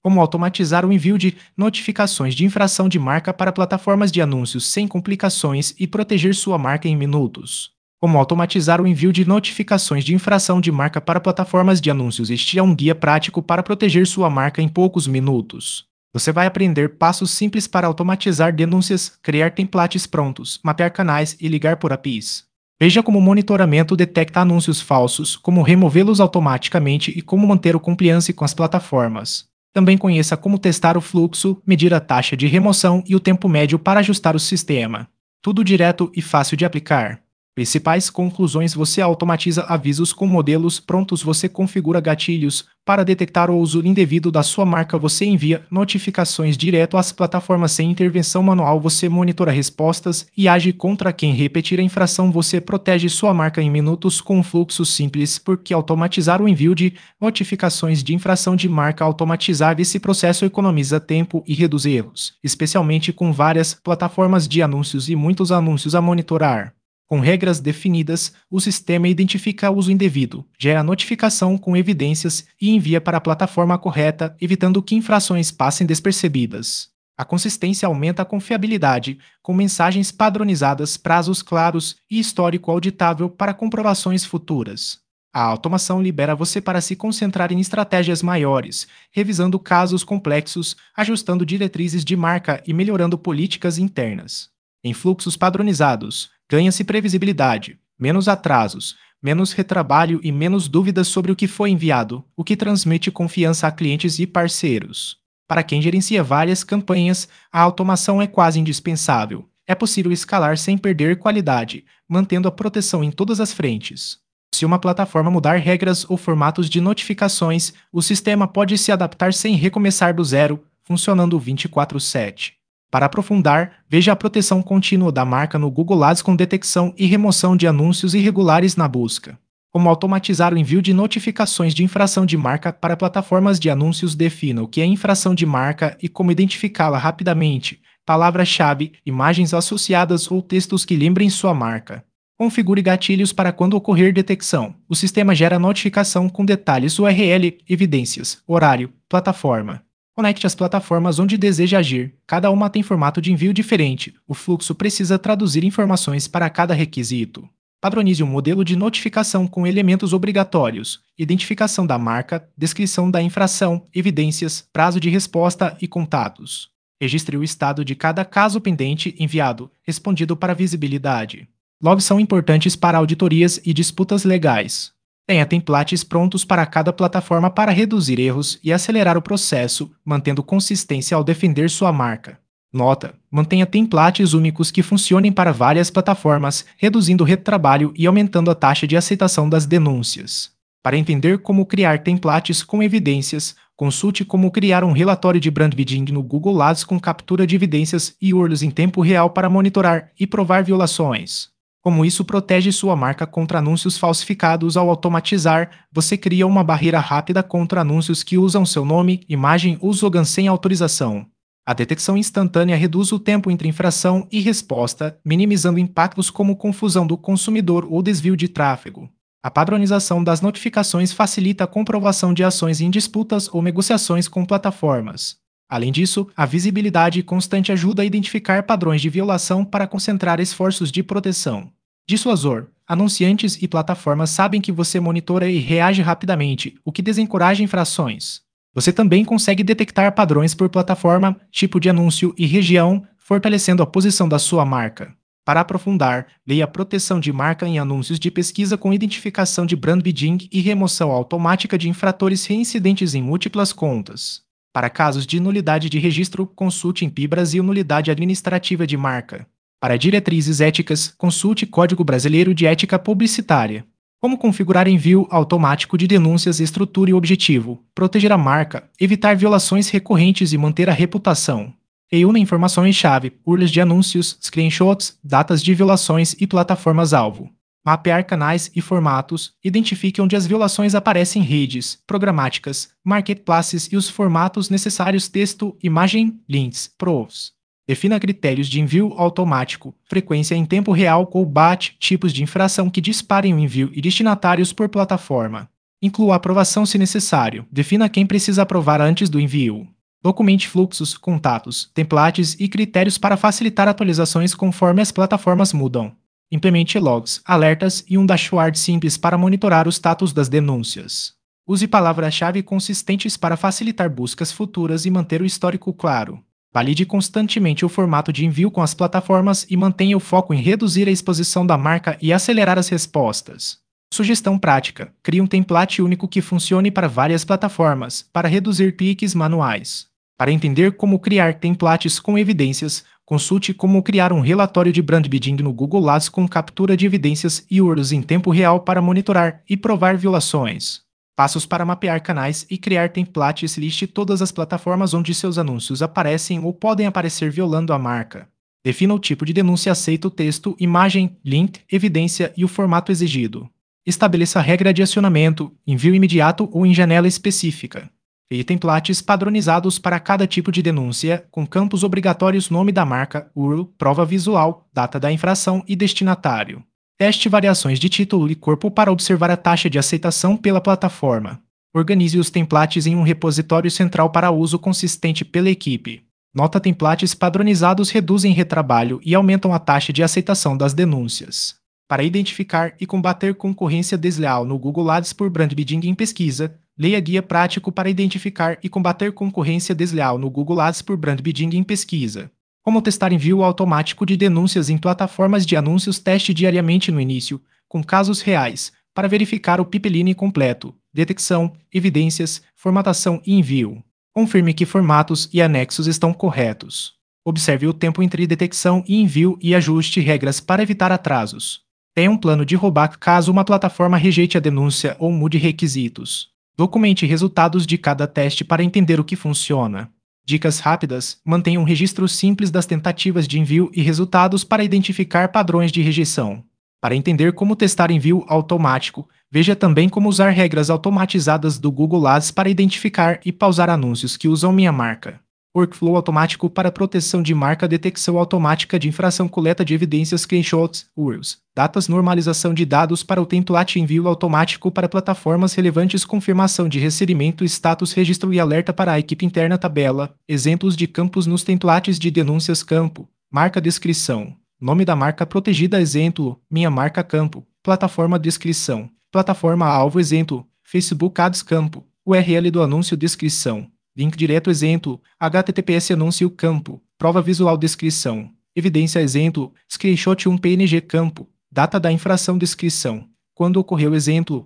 Como automatizar o envio de notificações de infração de marca para plataformas de anúncios sem complicações e proteger sua marca em minutos. Como automatizar o envio de notificações de infração de marca para plataformas de anúncios. Este é um guia prático para proteger sua marca em poucos minutos. Você vai aprender passos simples para automatizar denúncias, criar templates prontos, mapear canais e ligar por APIs. Veja como o monitoramento detecta anúncios falsos, como removê-los automaticamente e como manter o compliance com as plataformas. Também conheça como testar o fluxo, medir a taxa de remoção e o tempo médio para ajustar o sistema. Tudo direto e fácil de aplicar. Principais conclusões: você automatiza avisos com modelos prontos, você configura gatilhos para detectar o uso indevido da sua marca, você envia notificações direto às plataformas sem intervenção manual, você monitora respostas e age contra quem repetir a infração, você protege sua marca em minutos com um fluxo simples, porque automatizar o envio de notificações de infração de marca. Automatizar esse processo economiza tempo e reduz erros, especialmente com várias plataformas de anúncios e muitos anúncios a monitorar. Com regras definidas, o sistema identifica uso indevido, gera notificação com evidências e envia para a plataforma correta, evitando que infrações passem despercebidas. A consistência aumenta a confiabilidade, com mensagens padronizadas, prazos claros e histórico auditável para comprovações futuras. A automação libera você para se concentrar em estratégias maiores, revisando casos complexos, ajustando diretrizes de marca e melhorando políticas internas. Em fluxos padronizados, ganha-se previsibilidade, menos atrasos, menos retrabalho e menos dúvidas sobre o que foi enviado, o que transmite confiança a clientes e parceiros. Para quem gerencia várias campanhas, a automação é quase indispensável. É possível escalar sem perder qualidade, mantendo a proteção em todas as frentes. Se uma plataforma mudar regras ou formatos de notificações, o sistema pode se adaptar sem recomeçar do zero, funcionando 24/7. Para aprofundar, veja a proteção contínua da marca no Google Ads com detecção e remoção de anúncios irregulares na busca. Como automatizar o envio de notificações de infração de marca para plataformas de anúncios. Defina o que é infração de marca e como identificá-la rapidamente. Palavra-chave, imagens associadas ou textos que lembrem sua marca. Configure gatilhos para quando ocorrer detecção. O sistema gera notificação com detalhes: URL, evidências, horário, plataforma. Conecte as plataformas onde deseja agir. Cada uma tem formato de envio diferente. O fluxo precisa traduzir informações para cada requisito. Padronize um modelo de notificação com elementos obrigatórios: identificação da marca, descrição da infração, evidências, prazo de resposta e contatos. Registre o estado de cada caso pendente, enviado, respondido para visibilidade. Logs são importantes para auditorias e disputas legais. Tenha templates prontos para cada plataforma para reduzir erros e acelerar o processo, mantendo consistência ao defender sua marca. Nota: mantenha templates únicos que funcionem para várias plataformas, reduzindo o retrabalho e aumentando a taxa de aceitação das denúncias. Para entender como criar templates com evidências, consulte como criar um relatório de brand bidding no Google Ads com captura de evidências e URLs em tempo real para monitorar e provar violações. Como isso protege sua marca contra anúncios falsificados. Ao automatizar, você cria uma barreira rápida contra anúncios que usam seu nome, imagem ou slogan sem autorização. A detecção instantânea reduz o tempo entre infração e resposta, minimizando impactos como confusão do consumidor ou desvio de tráfego. A padronização das notificações facilita a comprovação de ações em disputas ou negociações com plataformas. Além disso, a visibilidade constante ajuda a identificar padrões de violação para concentrar esforços de proteção. Dissuasor: anunciantes e plataformas sabem que você monitora e reage rapidamente, o que desencoraja infrações. Você também consegue detectar padrões por plataforma, tipo de anúncio e região, fortalecendo a posição da sua marca. Para aprofundar, leia proteção de marca em anúncios de pesquisa com identificação de brand bidding e remoção automática de infratores reincidentes em múltiplas contas. Para casos de nulidade de registro, consulte INPI Brasil Nulidade Administrativa de Marca. Para diretrizes éticas, consulte Código Brasileiro de Ética Publicitária. Como configurar envio automático de denúncias. Estrutura e objetivo: proteger a marca, evitar violações recorrentes e manter a reputação. Reúna informações-chave, URLs de anúncios, screenshots, datas de violações e plataformas-alvo. Mapear canais e formatos. Identifique onde as violações aparecem: redes, programáticas, marketplaces e os formatos necessários: texto, imagem, links, PROVs. Defina critérios de envio automático, frequência em tempo real ou BAT, tipos de infração que disparem o envio e destinatários por plataforma. Inclua a aprovação se necessário. Defina quem precisa aprovar antes do envio. Documente fluxos, contatos, templates e critérios para facilitar atualizações conforme as plataformas mudam. Implemente logs, alertas e um dashboard simples para monitorar o status das denúncias. Use palavras-chave consistentes para facilitar buscas futuras e manter o histórico claro. Valide constantemente o formato de envio com as plataformas e mantenha o foco em reduzir a exposição da marca e acelerar as respostas. Sugestão prática: crie um template único que funcione para várias plataformas, para reduzir cliques manuais. Para entender como criar templates com evidências, consulte como criar um relatório de brand bidding no Google Ads com captura de evidências e URLs em tempo real para monitorar e provar violações. Passos para mapear canais e criar templates. Liste todas as plataformas onde seus anúncios aparecem ou podem aparecer violando a marca. Defina o tipo de denúncia aceita, o texto, imagem, link, evidência e o formato exigido. Estabeleça a regra de acionamento, envio imediato ou em janela específica. Crie templates padronizados para cada tipo de denúncia, com campos obrigatórios: nome da marca, URL, prova visual, data da infração e destinatário. Teste variações de título e corpo para observar a taxa de aceitação pela plataforma. Organize os templates em um repositório central para uso consistente pela equipe. Nota: templates padronizados reduzem retrabalho e aumentam a taxa de aceitação das denúncias. Para identificar e combater concorrência desleal no Google Ads por brand bidding em pesquisa, leia Guia Prático para identificar e combater concorrência desleal no Google Ads por brand bidding em pesquisa. Como testar envio automático de denúncias em plataformas de anúncios. Teste diariamente no início, com casos reais, para verificar o pipeline completo, detecção, evidências, formatação e envio. Confirme que formatos e anexos estão corretos. Observe o tempo entre detecção e envio e ajuste regras para evitar atrasos. Tenha um plano de rollback caso uma plataforma rejeite a denúncia ou mude requisitos. Documente resultados de cada teste para entender o que funciona. Dicas rápidas: mantenha um registro simples das tentativas de envio e resultados para identificar padrões de rejeição. Para entender como testar envio automático, veja também como usar regras automatizadas do Google Ads para identificar e pausar anúncios que usam minha marca. Workflow automático para proteção de marca, detecção automática de infração, coleta de evidências, screenshots, URLs, datas, normalização de dados para o template, envio automático para plataformas relevantes, confirmação de recebimento, status, registro e alerta para a equipe interna, tabela, exemplos de campos nos templates de denúncias, campo, marca, descrição, nome da marca protegida, exemplo, minha marca, campo, plataforma, descrição, plataforma alvo, exemplo, Facebook Ads, campo, URL do anúncio, descrição. Link direto, exemplo, HTTPS anúncio, campo, prova visual, descrição, evidência, exemplo, screenshot 1 PNG, campo, data da infração, descrição, quando ocorreu, exemplo,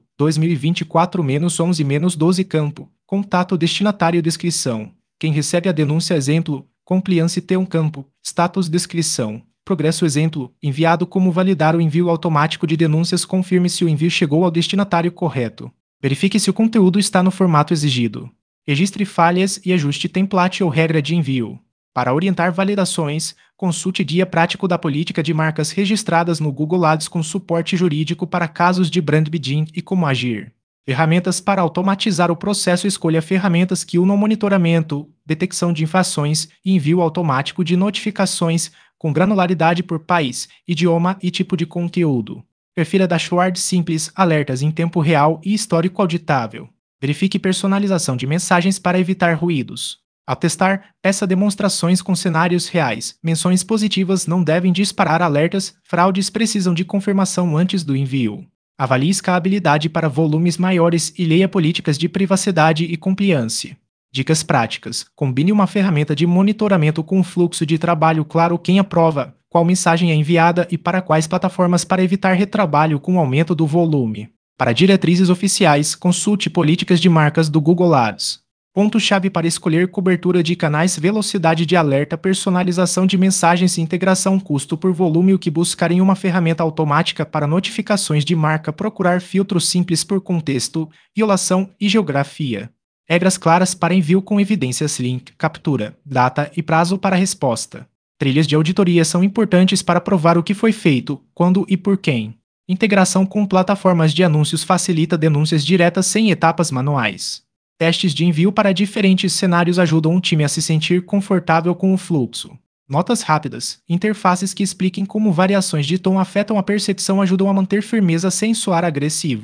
2024-11-12, campo, contato, destinatário, descrição, quem recebe a denúncia, exemplo, compliance T1, campo, status, descrição, progresso, exemplo, enviado. Como validar o envio automático de denúncias? Confirme se o envio chegou ao destinatário correto. Verifique se o conteúdo está no formato exigido. Registre falhas e ajuste template ou regra de envio. Para orientar validações, consulte Guia Prático da Política de Marcas Registradas no Google Ads com suporte jurídico para casos de brand bidding e como agir. Ferramentas para automatizar o processo. Escolha ferramentas que unam monitoramento, detecção de infrações e envio automático de notificações com granularidade por país, idioma e tipo de conteúdo. Prefira dashboard simples, alertas em tempo real e histórico auditável. Verifique personalização de mensagens para evitar ruídos. Ao testar, peça demonstrações com cenários reais. Menções positivas não devem disparar alertas, fraudes precisam de confirmação antes do envio. Avalie escalabilidade para volumes maiores e leia políticas de privacidade e compliance. Dicas práticas: combine uma ferramenta de monitoramento com um fluxo de trabalho claro. Quem aprova, qual mensagem é enviada e para quais plataformas para evitar retrabalho com o aumento do volume. Para diretrizes oficiais, consulte políticas de marcas do Google Ads. Ponto-chave para escolher cobertura de canais: velocidade de alerta, personalização de mensagens, integração, custo por volume. O que buscar em uma ferramenta automática para notificações de marca? Procurar filtros simples por contexto, violação e geografia. Regras claras para envio com evidências, link, captura, data e prazo para resposta. Trilhas de auditoria são importantes para provar o que foi feito, quando e por quem. Integração com plataformas de anúncios facilita denúncias diretas sem etapas manuais. Testes de envio para diferentes cenários ajudam um time a se sentir confortável com o fluxo. Notas rápidas: interfaces que expliquem como variações de tom afetam a percepção ajudam a manter firmeza sem soar agressivo.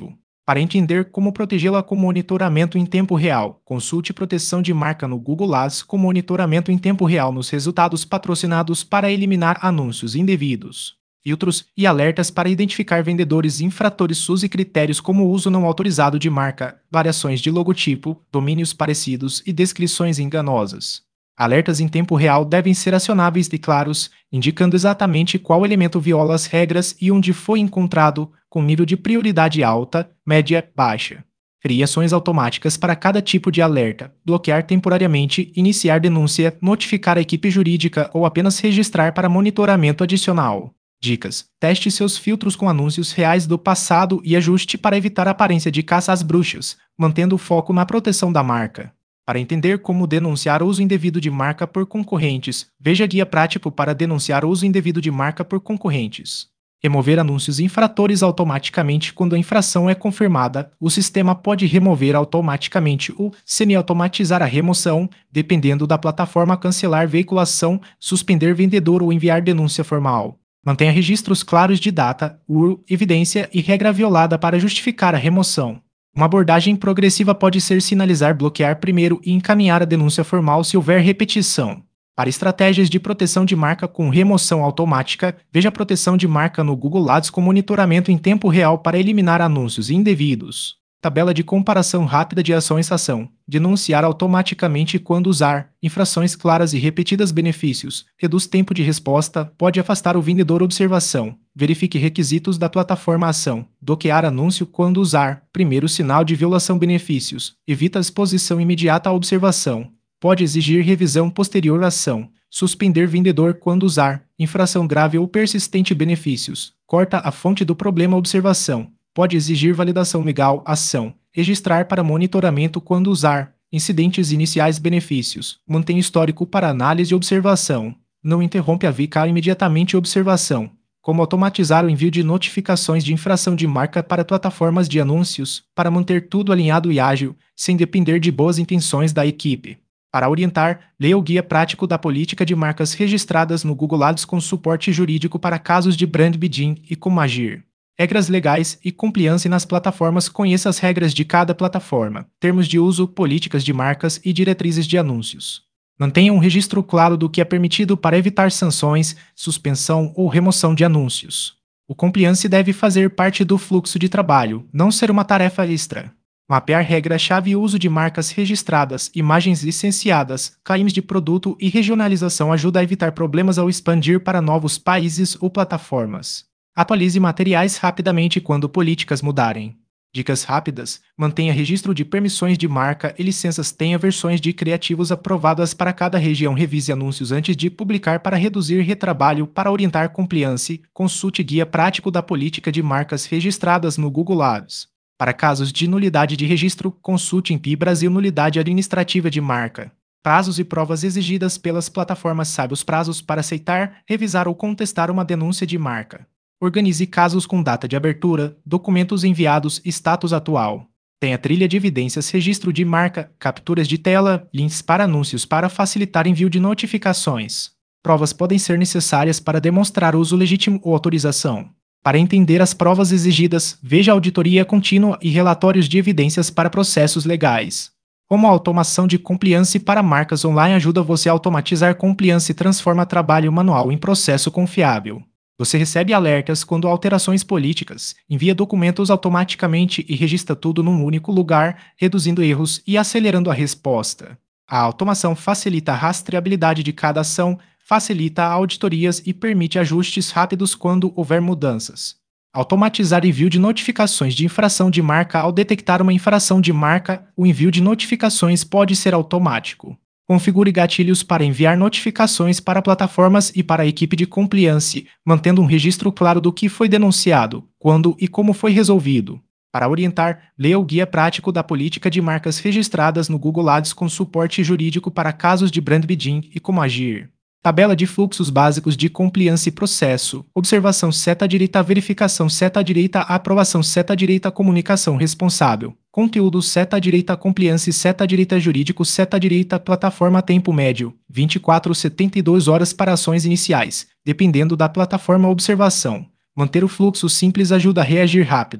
Para entender como protegê-la com monitoramento em tempo real, consulte proteção de marca no Google Ads com monitoramento em tempo real nos resultados patrocinados para eliminar anúncios indevidos, filtros e alertas para identificar vendedores infratores SUS e critérios como o uso não autorizado de marca, variações de logotipo, domínios parecidos e descrições enganosas. Alertas em tempo real devem ser acionáveis e claros, indicando exatamente qual elemento viola as regras e onde foi encontrado, com nível de prioridade alta, média, baixa. Crie ações automáticas para cada tipo de alerta, bloquear temporariamente, iniciar denúncia, notificar a equipe jurídica ou apenas registrar para monitoramento adicional. Dicas: teste seus filtros com anúncios reais do passado e ajuste para evitar a aparência de caça às bruxas, mantendo o foco na proteção da marca. Para entender como denunciar o uso indevido de marca por concorrentes, veja guia prático para denunciar o uso indevido de marca por concorrentes. Remover anúncios infratores automaticamente quando a infração é confirmada. O sistema pode remover automaticamente ou semi-automatizar a remoção, dependendo da plataforma, cancelar veiculação, suspender vendedor ou enviar denúncia formal. Mantenha registros claros de data, URL, evidência e regra violada para justificar a remoção. Uma abordagem progressiva pode ser sinalizar, bloquear primeiro e encaminhar a denúncia formal se houver repetição. Para estratégias de proteção de marca com remoção automática, veja a proteção de marca no Google Ads com monitoramento em tempo real para eliminar anúncios indevidos. Tabela de comparação rápida de ação. Denunciar automaticamente quando usar. Infrações claras e repetidas. Benefícios. Reduz tempo de resposta. Pode afastar o vendedor. Observação. Verifique requisitos da plataforma. Ação. Bloquear anúncio quando usar. Primeiro sinal de violação. Benefícios. Evita a exposição imediata à observação. Pode exigir revisão posterior. Ação. Suspender vendedor quando usar. Infração grave ou persistente. Benefícios. Corta a fonte do problema. Observação. Pode exigir validação legal. Ação. Registrar para monitoramento quando usar. Incidentes iniciais. Benefícios. Mantém histórico para análise e observação. Não interrompe a VK imediatamente. Observação. Como automatizar o envio de notificações de infração de marca para plataformas de anúncios, para manter tudo alinhado e ágil, sem depender de boas intenções da equipe. Para orientar, leia o guia prático da política de marcas registradas no Google Ads com suporte jurídico para casos de brand bidding e como agir. Regras legais e compliance nas plataformas. Conheça as regras de cada plataforma, termos de uso, políticas de marcas e diretrizes de anúncios. Mantenha um registro claro do que é permitido para evitar sanções, suspensão ou remoção de anúncios. O compliance deve fazer parte do fluxo de trabalho, não ser uma tarefa extra. Mapear regra-chave e uso de marcas registradas, imagens licenciadas, claims de produto e regionalização ajuda a evitar problemas ao expandir para novos países ou plataformas. Atualize materiais rapidamente quando políticas mudarem. Dicas rápidas: mantenha registro de permissões de marca e licenças. Tenha versões de criativos aprovadas para cada região. Revise anúncios antes de publicar para reduzir retrabalho. Para orientar compliance, consulte guia prático da política de marcas registradas no Google Ads. Para casos de nulidade de registro, consulte INPI Brasil. Nulidade administrativa de marca. Prazos e provas exigidas pelas plataformas. Saiba os prazos para aceitar, revisar ou contestar uma denúncia de marca. Organize casos com data de abertura, documentos enviados, status atual. Tenha trilha de evidências, registro de marca, capturas de tela, links para anúncios para facilitar envio de notificações. Provas podem ser necessárias para demonstrar uso legítimo ou autorização. Para entender as provas exigidas, veja a auditoria contínua e relatórios de evidências para processos legais. Como a automação de compliance para marcas online ajuda você a automatizar compliance e transforma trabalho manual em processo confiável. Você recebe alertas quando há alterações políticas, envia documentos automaticamente e registra tudo num único lugar, reduzindo erros e acelerando a resposta. A automação facilita a rastreabilidade de cada ação, facilita auditorias e permite ajustes rápidos quando houver mudanças. Automatizar envio de notificações de infração de marca. Ao detectar uma infração de marca, o envio de notificações pode ser automático. Configure gatilhos para enviar notificações para plataformas e para a equipe de compliance, mantendo um registro claro do que foi denunciado, quando e como foi resolvido. Para orientar, leia o guia prático da política de marcas registradas no Google Ads com suporte jurídico para casos de brand bidding e como agir. Tabela de fluxos básicos de compliance. Processo: observação seta direita, verificação seta direita, aprovação seta direita, comunicação responsável, conteúdo seta direita, compliance seta direita, jurídico seta direita, plataforma. Tempo médio: 24 a 72 horas para ações iniciais, dependendo da plataforma. Observação: manter o fluxo simples ajuda a reagir rápido.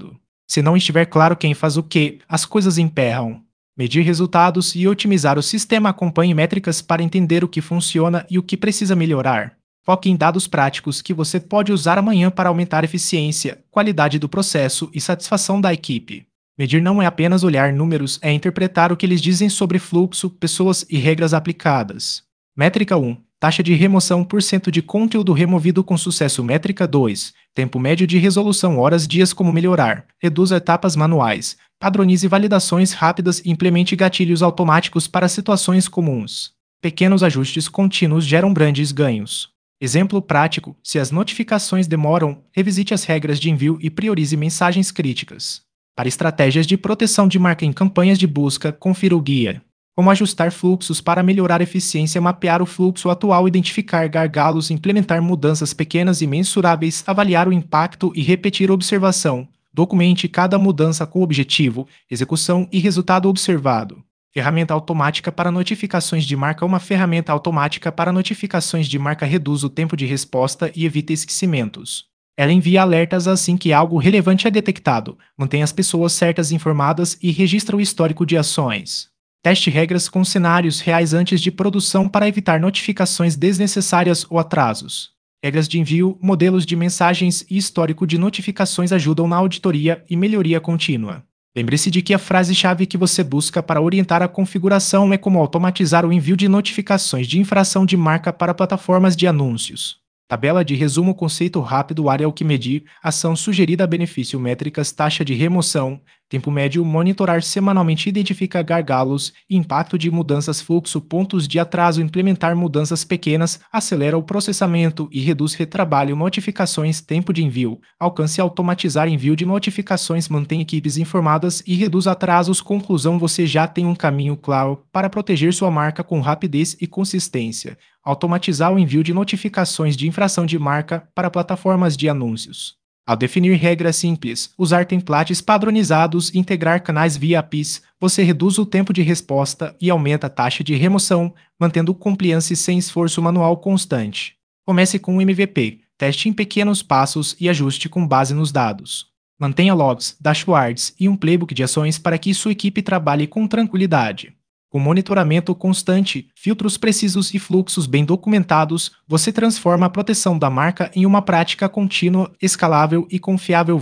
Se não estiver claro quem faz o que, as coisas emperram. Medir resultados e otimizar o sistema. Acompanhe métricas para entender o que funciona e o que precisa melhorar. Foque em dados práticos que você pode usar amanhã para aumentar a eficiência, qualidade do processo e satisfação da equipe. Medir não é apenas olhar números, é interpretar o que eles dizem sobre fluxo, pessoas e regras aplicadas. Métrica 1. Taxa de remoção por cento de conteúdo removido com sucesso. Métrica 2. Tempo médio de resolução horas dias. Como melhorar? Reduza etapas manuais. Padronize validações rápidas e implemente gatilhos automáticos para situações comuns. Pequenos ajustes contínuos geram grandes ganhos. Exemplo prático: se as notificações demoram, revisite as regras de envio e priorize mensagens críticas. Para estratégias de proteção de marca em campanhas de busca, confira o guia. Como ajustar fluxos para melhorar a eficiência. Mapear o fluxo atual, identificar gargalos, implementar mudanças pequenas e mensuráveis, avaliar o impacto e repetir a observação. Documente cada mudança com objetivo, execução e resultado observado. Ferramenta automática para notificações de marca. Uma ferramenta automática para notificações de marca reduz o tempo de resposta e evita esquecimentos. Ela envia alertas assim que algo relevante é detectado, mantém as pessoas certas informadas e registra o histórico de ações. Teste regras com cenários reais antes de produção para evitar notificações desnecessárias ou atrasos. Regras de envio, modelos de mensagens e histórico de notificações ajudam na auditoria e melhoria contínua. Lembre-se de que a frase-chave que você busca para orientar a configuração é como automatizar o envio de notificações de infração de marca para plataformas de anúncios. Tabela de resumo: conceito rápido, área ao que medir, ação sugerida, benefício, métricas, taxa de remoção, tempo médio, monitorar semanalmente, identifica gargalos, impacto de mudanças, fluxo, pontos de atraso, implementar mudanças pequenas, acelera o processamento e reduz retrabalho, notificações, tempo de envio, alcance, automatizar envio de notificações, mantém equipes informadas e reduz atrasos. Conclusão: você já tem um caminho claro para proteger sua marca com rapidez e consistência. Automatizar o envio de notificações de infração de marca para plataformas de anúncios. Ao definir regras simples, usar templates padronizados e integrar canais via APIs, você reduz o tempo de resposta e aumenta a taxa de remoção, mantendo compliance sem esforço manual constante. Comece com um MVP, teste em pequenos passos e ajuste com base nos dados. Mantenha logs, dashboards e um playbook de ações para que sua equipe trabalhe com tranquilidade. Com monitoramento constante, filtros precisos e fluxos bem documentados, você transforma a proteção da marca em uma prática contínua, escalável e confiável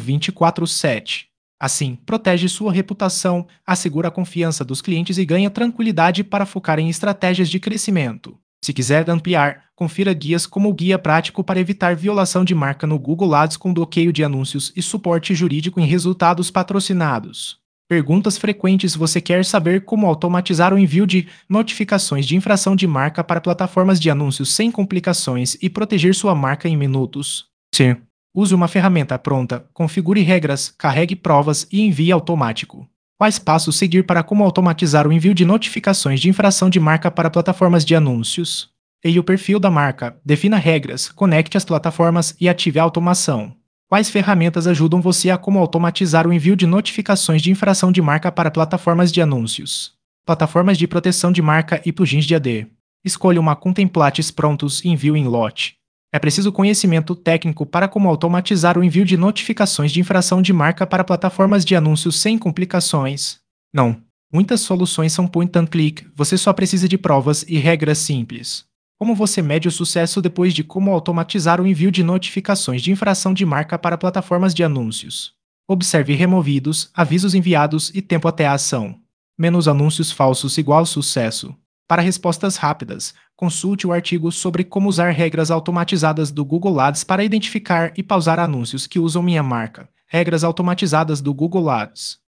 24/7. Assim, protege sua reputação, assegura a confiança dos clientes e ganha tranquilidade para focar em estratégias de crescimento. Se quiser ampliar, confira guias como o Guia Prático para evitar violação de marca no Google Ads com bloqueio de anúncios e suporte jurídico em resultados patrocinados. Perguntas frequentes: você quer saber como automatizar o envio de notificações de infração de marca para plataformas de anúncios sem complicações e proteger sua marca em minutos? Sim. Use uma ferramenta pronta, configure regras, carregue provas e envie automático. Quais passos seguir para como automatizar o envio de notificações de infração de marca para plataformas de anúncios? E o perfil da marca, defina regras, conecte as plataformas e ative a automação. Quais ferramentas ajudam você a como automatizar o envio de notificações de infração de marca para plataformas de anúncios? Plataformas de proteção de marca e plugins de AD. Escolha uma com templates prontos e envio em lote. É preciso conhecimento técnico para como automatizar o envio de notificações de infração de marca para plataformas de anúncios sem complicações? Não. Muitas soluções são point and click, você só precisa de provas e regras simples. Como você mede o sucesso depois de como automatizar o envio de notificações de infração de marca para plataformas de anúncios? Observe removidos, avisos enviados e tempo até a ação. Menos anúncios falsos igual sucesso. Para respostas rápidas, consulte o artigo sobre como usar regras automatizadas do Google Ads para identificar e pausar anúncios que usam minha marca. Regras automatizadas do Google Ads.